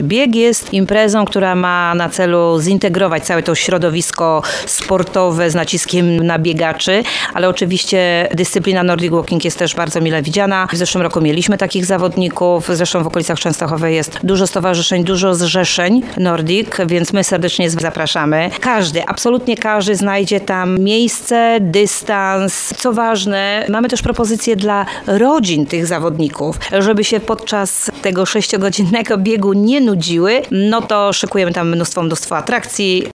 Bieg jest imprezą, która ma na celu zintegrować całe to środowisko sportowe z naciskiem na biegaczy, ale oczywiście dyscyplina Nordic Walking jest też bardzo mile widziana. W zeszłym roku mieliśmy takich zawodników, zresztą w okolicach Częstochowy jest dużo stowarzyszeń, dużo zrzeszeń Nordic, więc my serdecznie zapraszamy. Każdy, absolutnie każdy znajdzie tam miejsce, dystans. Co ważne, mamy też propozycje dla rodzin tych zawodników, żeby się podczas tego 6-godzinnego biegu nie nudziły, no to szykujemy tam mnóstwo atrakcji.